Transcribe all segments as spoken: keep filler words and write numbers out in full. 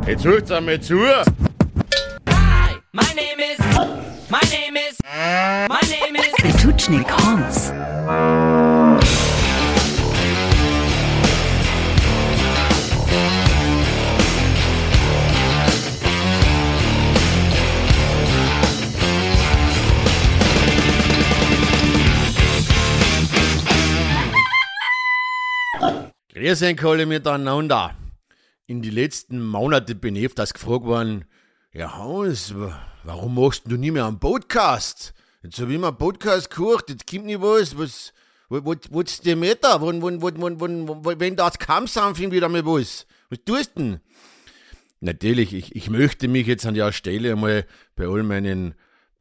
Jetzt hört's einmal zu. Hi, my name is, my name is, my name is Betutschnik Hans. Grüß euch alle miteinander. In den letzten Monaten bin ich öfters gefragt worden, ja Hans, warum machst du nie mehr einen Podcast? Jetzt hab ich mir einen Podcast gehört, jetzt kommt nicht was, was, was, was, was ist der Meter? Wann, wann, wann, wann, wann, wann, wenn das Kampfsanfing wieder mal was? Was tust du denn? Natürlich, ich, ich möchte mich jetzt an der Stelle einmal bei all meinen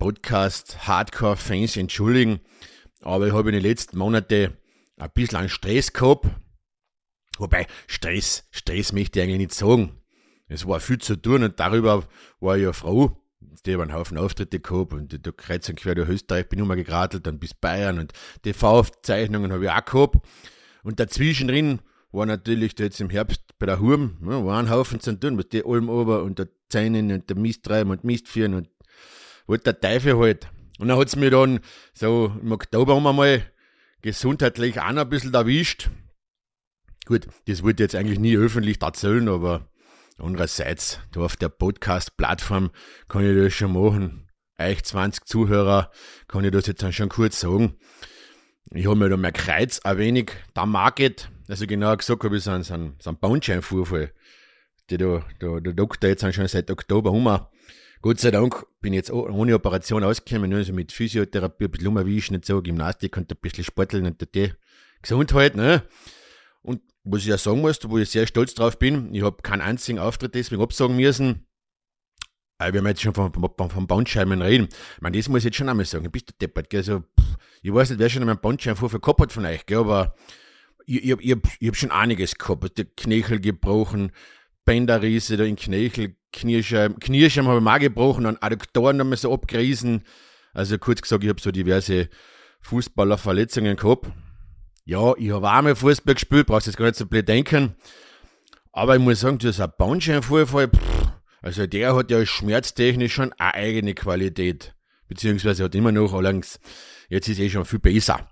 Podcast-Hardcore-Fans entschuldigen, aber ich habe in den letzten Monaten ein bisschen an Stress gehabt. Wobei, Stress, Stress möchte ich eigentlich nicht sagen. Es war viel zu tun und darüber war ich ja froh. Die haben einen Haufen Auftritte gehabt und da kreuz und quer durch Österreich bin ich immer gegratelt, dann bis Bayern und T V-Aufzeichnungen habe ich auch gehabt. Und dazwischen drin war natürlich da jetzt im Herbst bei der Hurm, ja, war ein Haufen zu tun, was die Alm ober und der Zeinen und der Mist treiben und Mist führen und halt der Teufel halt. Und dann hat's mir dann so im Oktober haben wir mal gesundheitlich auch noch ein bisschen erwischt. Gut, das wollte ich jetzt eigentlich nie öffentlich erzählen, aber andererseits, da auf der Podcast-Plattform kann ich das schon machen. Euch zwanzig Zuhörer kann ich das jetzt dann schon kurz sagen. Ich habe mir da mein Kreuz ein wenig da market, also genauer gesagt habe ich so einen, so einen, so einen Bandscheibenvorfall, der da, da, der Doktor jetzt schon seit Oktober rum. Gott sei Dank bin ich jetzt ohne Operation ausgekommen, also mit Physiotherapie, ein bisschen umwischen und so, Gymnastik und ein bisschen sporteln und die Gesundheit, ne? Und was ich ja sagen muss, wo ich sehr stolz drauf bin, ich habe keinen einzigen Auftritt deswegen absagen müssen. Aber wir haben jetzt schon von, von, von Bandscheiben reden. Ich meine, das muss ich jetzt schon einmal sagen. Bist du deppert, gell? Also, pff, ich weiß nicht, wer schon einmal einen Bandscheibenvorfall gehabt hat von euch, gell? Aber ich, ich, ich, ich habe schon einiges gehabt. Die Knöchel gebrochen, Bänderrisse da in Knöchel, Kniescheiben, Kniescheiben habe ich mal gebrochen, dann Adduktoren haben wir so abgerissen. Also kurz gesagt, ich habe so diverse Fußballerverletzungen gehabt. Ja, ich habe auch mal Fußball gespielt, brauchst jetzt gar nicht so blöd denken. Aber ich muss sagen, das ist ein Bandscheibenvorfall, pff, also der hat ja schmerztechnisch schon eine eigene Qualität. Beziehungsweise hat immer noch, allerdings, jetzt ist eh schon viel besser.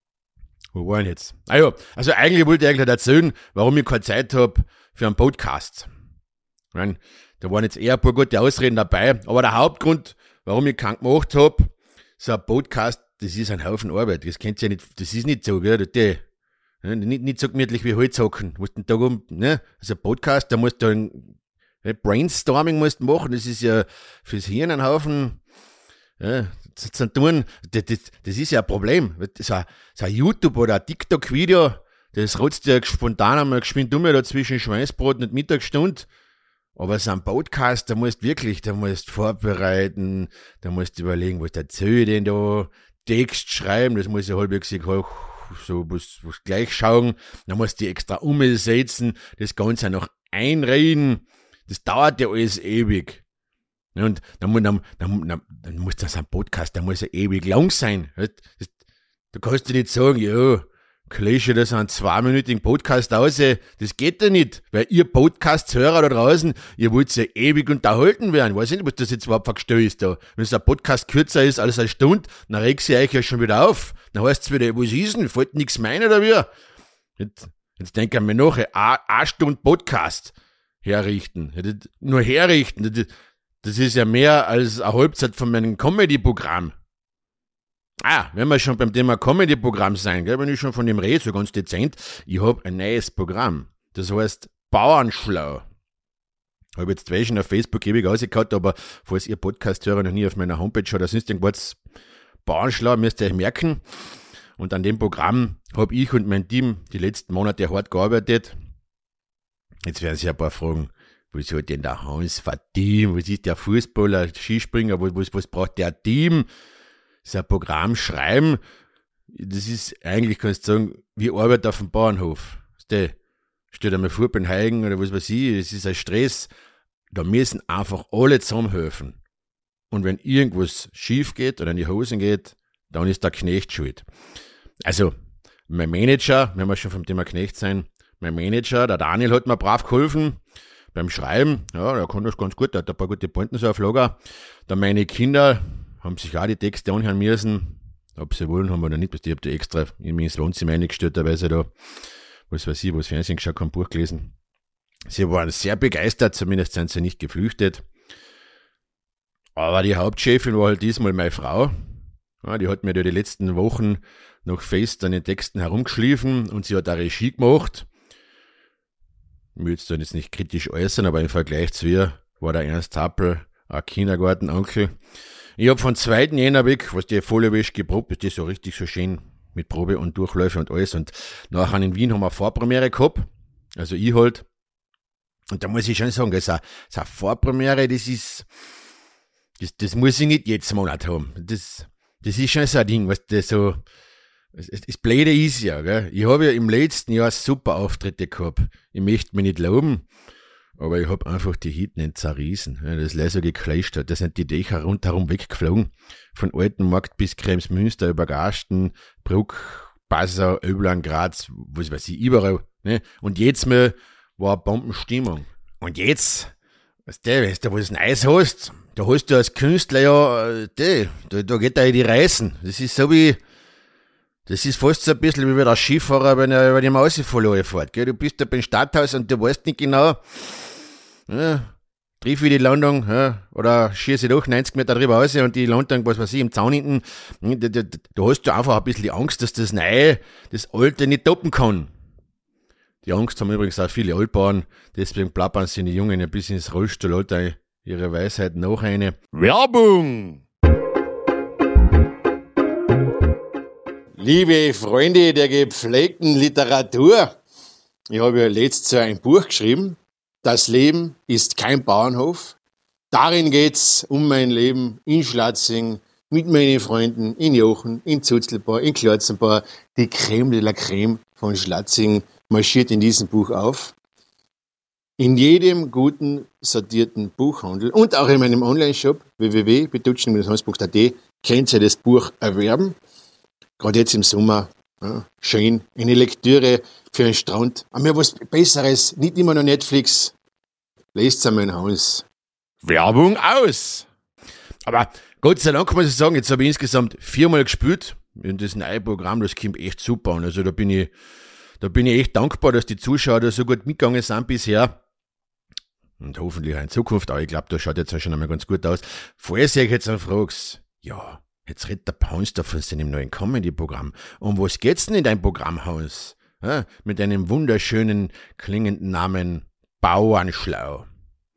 Wo war ich jetzt? Ah ja, also eigentlich wollte ich eigentlich erzählen, warum ich keine Zeit habe für einen Podcast. Ich meine, da waren jetzt eher ein paar gute Ausreden dabei, aber der Hauptgrund, warum ich keinen gemacht habe, so ein Podcast, das ist ein Haufen Arbeit, das kennt ihr ja nicht, das ist nicht so, gell, die, ne, nicht, nicht so gemütlich wie Holzhacken, du musst den Tag um, ne, also ein Podcast, da musst du ein ne, Brainstorming musst du machen, das ist ja fürs Hirn ein Haufen, ja, zu, zu tun, das, das, das ist ja ein Problem, so ein, so ein YouTube oder ein TikTok-Video, das rotzt ja spontan einmal geschwind um, da zwischen Schweinsbrot und Mittagsstunde. Aber so ein Podcast, da musst du wirklich, da musst du vorbereiten, da musst du überlegen, was erzähl ich denn da, Text schreiben, das muss ich halbwegs so was, was gleich schauen, dann musst du die extra umsetzen, das Ganze noch einreden, das dauert ja alles ewig. Und dann, dann, dann, dann, dann muss das ein Podcast, der muss ja ewig lang sein. Das, da kannst du nicht sagen, ja, klesche das einen zweiminütigen Podcast aus, das geht ja nicht, weil ihr Podcast-Hörer da draußen, ihr wollt ja ewig unterhalten werden. Weiß ich nicht, was das jetzt überhaupt vergestellt ist da. Wenn so ein Podcast kürzer ist als eine Stunde, dann regt sie euch ja schon wieder auf. Dann heißt es wieder, was ist denn, fällt nichts mein oder wie? Jetzt, jetzt denken wir mir noch, eine Stunde Podcast herrichten. Nur herrichten, das ist ja mehr als eine Halbzeit von meinem Comedy-Programm. Ah, wenn wir schon beim Thema Comedy-Programm sein, gell, wenn ich schon von dem rede, so ganz dezent, ich habe ein neues Programm. Das heißt Bauernschlau. Ich habe jetzt zwei schon auf Facebook ewig rausgehauen, aber falls ihr Podcast-Hörer noch nie auf meiner Homepage schaut, da sonst irgendwas Bauernschlau, müsst ihr euch merken. Und an dem Programm habe ich und mein Team die letzten Monate hart gearbeitet. Jetzt werden sich ein paar fragen, was hat denn der Hans für ein Team? Was ist der Fußballer, Skispringer? Was, was, was braucht der Team? So ein Programm schreiben, das ist eigentlich, kannst du sagen, wie Arbeit auf dem Bauernhof. Stell dir mal vor, beim Heigen oder was weiß ich, es ist ein Stress. Da müssen einfach alle zusammenhelfen. Und wenn irgendwas schief geht oder in die Hosen geht, dann ist der Knecht schuld. Also, mein Manager, wenn wir schon vom Thema Knecht sein, mein Manager, der Daniel, hat mir brav geholfen. beim Schreiben, ja, der kann das ganz gut, der hat ein paar gute Pointen so auf Lager. Dann meine Kinder haben sich auch die Texte anhören müssen, ob sie wollen, haben wir da nicht, ich habe da extra in mein Wohnzimmer eingestellt, weil sie da, was weiß ich, was Fernsehen geschaut haben, Buch gelesen. Sie waren sehr begeistert, zumindest sind sie nicht geflüchtet. Aber die Hauptchefin war halt diesmal meine Frau. Ja, die hat mir da die letzten Wochen noch fest an den Texten herumgeschliffen und sie hat auch Regie gemacht. Ich will jetzt da jetzt nicht kritisch äußern, aber im Vergleich zu ihr war der Ernst Happel ein Kindergartenonkel. Ich hab von zweiten Jänner weg, was die volle Wäsche geprobt, ist das so richtig so schön mit Probe und Durchläufe und alles. Und nachher in Wien haben wir eine Vorpremiere gehabt, also ich halt. Und da muss ich schon sagen, das ist eine, das ist eine Vorpremiere, das ist, das, das muss ich nicht jeden Monat haben. Das, das ist schon so ein Ding, was das so, das, das Blöde ist ja, gell. Ich habe ja im letzten Jahr super Auftritte gehabt. Ich möchte mich nicht loben, aber ich habe einfach die Hit nicht zerrissen. Ja, das leider so gekleischt hat. Da sind die Dächer rundherum weggeflogen. Von Altenmarkt bis Kremsmünster über Garsten, Bruck, Passau, Öblang, Graz, was weiß ich, überall. Ne? Und jetzt mal war Bombenstimmung. Und jetzt, weißt du, wenn du was Neues hast, da hast du als Künstler ja, die, da, da geht er in die Reißen. Das ist so wie, das ist fast so ein bisschen wie der Skifahrer, wenn er über die Maus verloren fährt. Gell? Du bist da beim Stadthaus und du weißt nicht genau, ja, triff ich die Landung, ja, oder schieße ich doch neunzig Meter drüber raus und die Landung, was weiß ich, im Zaun hinten, da, da, da hast du einfach ein bisschen die Angst, dass das Neue, das Alte nicht toppen kann. Die Angst haben übrigens auch viele Altbauern, deswegen plappern sie die Jungen ein bisschen ins Rollstuhl, ihre Weisheit noch eine. Werbung! Liebe Freunde der gepflegten Literatur, ich habe ja letztes Jahr ein Buch geschrieben, Das Leben ist kein Bauernhof. Darin geht's um mein Leben in Schlatzing, mit meinen Freunden in Jochen, in Zutzelbau, in Klörzenbau. Die Creme de la Creme von Schlatzing marschiert in diesem Buch auf. In jedem guten, sortierten Buchhandel und auch in meinem Online-Shop w w w punkt betutschen Bindestrich hans punkt a t könnt ihr das Buch erwerben. Gerade jetzt im Sommer, ja, schön, eine Lektüre für einen Strand. Aber was Besseres, nicht immer nur Netflix. Lest es an mein Haus. Werbung aus! Aber Gott sei Dank muss ich sagen, jetzt habe ich insgesamt viermal gespielt. Und das neue Programm, das kommt echt super an. Also da bin ich, da bin ich echt dankbar, dass die Zuschauer da so gut mitgegangen sind bisher. Und hoffentlich auch in Zukunft, aber ich glaube, das schaut jetzt auch schon einmal ganz gut aus. Falls ihr euch jetzt fragt, ja, jetzt redet der Paunsdorf von seinem neuen Comedy-Programm. Um was geht's denn in deinem Programm, Hans? Ja, mit einem wunderschönen, klingenden Namen Bauernschlau.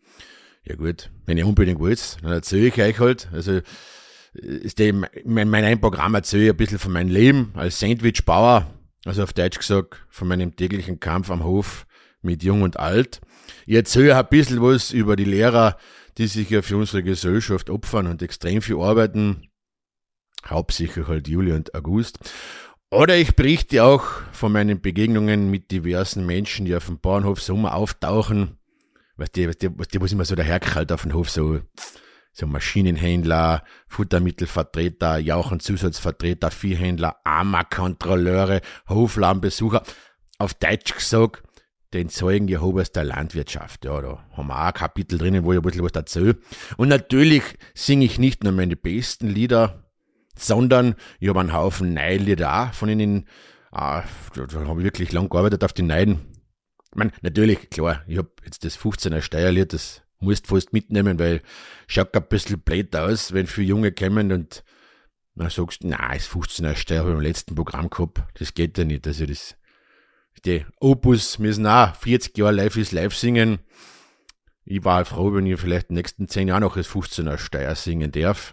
Ja gut, wenn ihr unbedingt wollt, dann erzähle ich euch halt. Also, ist dem, mein, mein ein Programm erzähle ich ein bisschen von meinem Leben als Sandwich-Bauer. Also auf Deutsch gesagt, von meinem täglichen Kampf am Hof mit Jung und Alt. Ich erzähle ein bisschen was über die Lehrer, die sich ja für unsere Gesellschaft opfern und extrem viel arbeiten. Hauptsächlich halt Juli und August. Oder ich berichte auch von meinen Begegnungen mit diversen Menschen, die auf dem Bauernhof Sommer auftauchen. Weißt du, weißt du, weißt du, was immer so daherkrallt auf dem Hof, so, so Maschinenhändler, Futtermittelvertreter, Jauchenzusatzvertreter, Viehhändler, Ammerkontrolleure, Hofladenbesucher. Auf Deutsch gesagt, den Zeugen Jehovas der Landwirtschaft. Ja, da haben wir auch ein Kapitel drinnen, wo ich ein bisschen was erzähle. Und natürlich singe ich nicht nur meine besten Lieder, sondern ich habe einen Haufen Neilieder auch von ihnen. Ah, da, da habe ich wirklich lang gearbeitet auf die Neiden. Ich meine, natürlich, klar, ich habe jetzt das fünfzehner Steierlied, das musst du fast mitnehmen, weil schaut ein bisschen blöd aus, wenn viele Junge kommen und dann sagst du, nein, das fünfzehner Steier habe ich im letzten Programm gehabt, das geht ja nicht. Also das, die Opus müssen auch vierzig Jahre Live is Live singen. Ich war halt froh, wenn ich vielleicht in den nächsten zehn Jahren noch das fünfzehner Steier singen darf.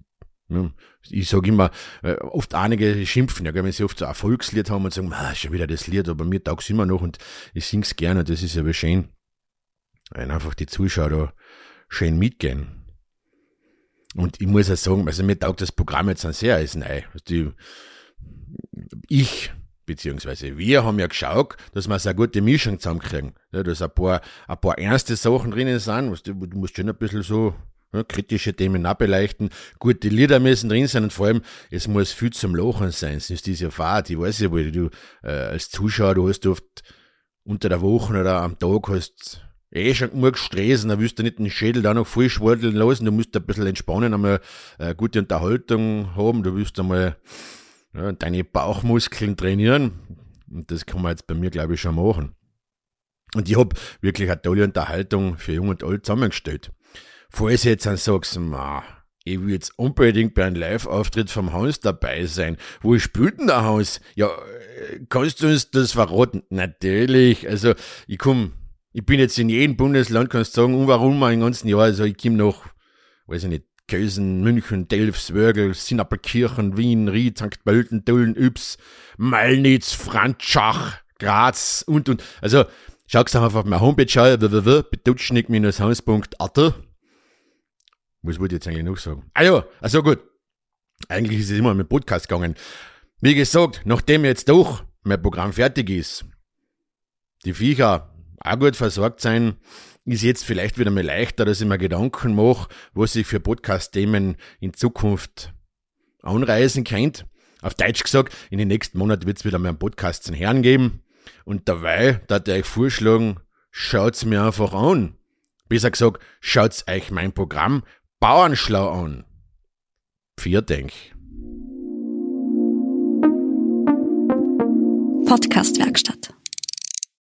Ich sage immer, oft einige schimpfen, ja, wenn sie oft so ein Volkslied haben und sagen, ah, schon wieder das Lied, aber mir taugt es immer noch und ich sing's gerne, das ist aber schön. Wenn einfach die Zuschauer da schön mitgehen. Und ich muss auch sagen, also mir taugt das Programm jetzt sehr als neu. Die, ich, beziehungsweise wir haben ja geschaut, dass wir so eine gute Mischung zusammenkriegen. Ja, dass ein paar, ein paar ernste Sachen drinnen sind, du, du musst schon ein bisschen so, ja, kritische Themen abbeleuchten, gute Lieder müssen drin sein und vor allem, es muss viel zum Lachen sein, sonst ist ja Fahrt, ich weiß ja, weil du äh, als Zuschauer, du hast oft unter der Woche oder am Tag hast eh schon genug Stress, dann willst du nicht den Schädel da noch voll schwarteln lassen, du musst ein bisschen entspannen, einmal eine gute Unterhaltung haben, du willst einmal ja, deine Bauchmuskeln trainieren und das kann man jetzt bei mir, glaube ich, schon machen. Und ich habe wirklich eine tolle Unterhaltung für Jung und Alt zusammengestellt. Falls du jetzt dann sagst, ma, ich will jetzt unbedingt bei einem Live-Auftritt vom Hans dabei sein. Wo spielt denn der Hans? Ja, kannst du uns das verraten? Natürlich. Also, ich komm, ich bin jetzt in jedem Bundesland, kannst du sagen, und warum mal im ganzen Jahr. Also, ich komm nach, weiß ich nicht, Kösen, München, Delfs, Wörgl, Sinapelkirchen, Wien, Ried, Sankt Pölten, Tulln, Ybbs, Malnitz, Franzschach, Graz und, und. Also, schau's einfach auf meine Homepage an, w w w punkt betutschnik Bindestrich haus punkt a t. Was wollte ich jetzt eigentlich noch sagen? Ah ja, also gut. Eigentlich ist es immer mit dem Podcast gegangen. Wie gesagt, nachdem jetzt doch mein Programm fertig ist, die Viecher auch gut versorgt sein, ist jetzt vielleicht wieder mal leichter, dass ich mir Gedanken mache, was ich für Podcast-Themen in Zukunft anreisen könnte. Auf Deutsch gesagt, in den nächsten Monaten wird es wieder mal einen Podcast zum Herrn geben. Und dabei, da ich euch vorschlagen, schaut's mir einfach an. Besser gesagt, schaut's euch mein Programm Bauernschlau an. Viert denk. Podcast-Werkstatt.